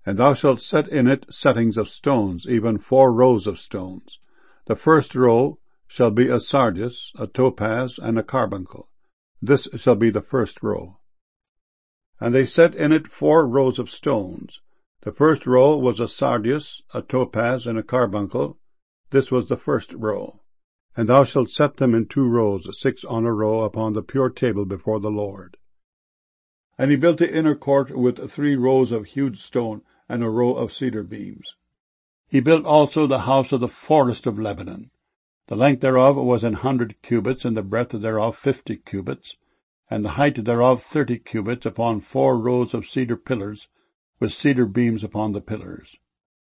And thou shalt set in it settings of stones, even 4 rows of stones. The first row shall be a sardius, a topaz, and a carbuncle. This shall be the first row. And they set in it 4 rows of stones. The first row was a sardius, a topaz, and a carbuncle. This was the first row. And thou shalt set them in 2 rows, 6 on a row, upon the pure table before the Lord. And he built the inner court with 3 rows of hewed stone, and a row of cedar beams. He built also the house of the forest of Lebanon. The length thereof was 100 cubits, and the breadth thereof 50 cubits, and the height thereof 30 cubits, upon 4 rows of cedar pillars, with cedar beams upon the pillars.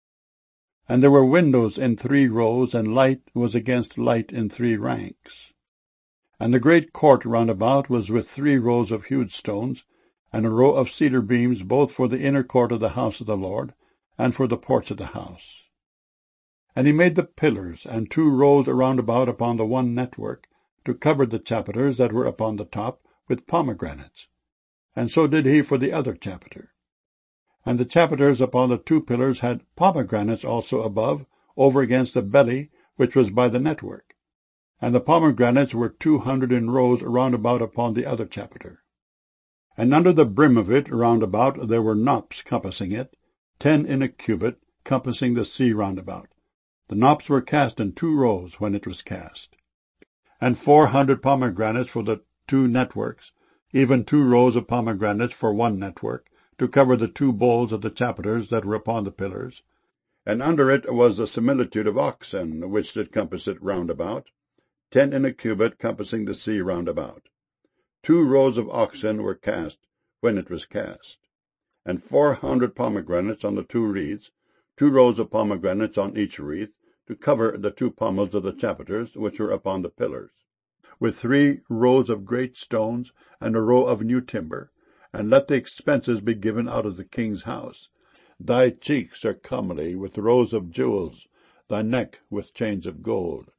And there were windows in 3 rows, and light was against light in 3 ranks. And the great court round about was with 3 rows of hewed stones, and a row of cedar beams, both for the inner court of the house of the Lord, and for the porch of the house. And he made the pillars, and 2 rows around about upon the one network, to cover the chapiters that were upon the top, with pomegranates. And so did he for the other chapiter. And the chapiters upon the 2 pillars had pomegranates also above, over against the belly, which was by the network. And the pomegranates were 200 in rows round about upon the other chapiter. And under the brim of it round about there were knops compassing it, 10 in a cubit, compassing the sea round about. The knops were cast in 2 rows when it was cast. And 400 pomegranates for the 2 networks, even 2 rows of pomegranates for one network, to cover the 2 bowls of the chapiters that were upon the pillars. And under it was the similitude of oxen, which did compass it round about, 10 in a cubit, compassing the sea round about. 2 rows of oxen were cast when it was cast, and 400 pomegranates on the 2 wreaths, 2 rows of pomegranates on each wreath, to cover the 2 pommels of the chapiters which were upon the pillars, with 3 rows of great stones, and a row of new timber. And let the expenses be given out of the king's house. Thy cheeks are comely with rows of jewels, thy neck with chains of gold.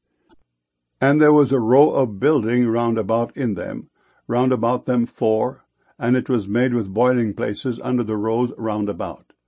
And there was a row of building round about in them, round about them 4, and it was made with boiling places under the rows round about.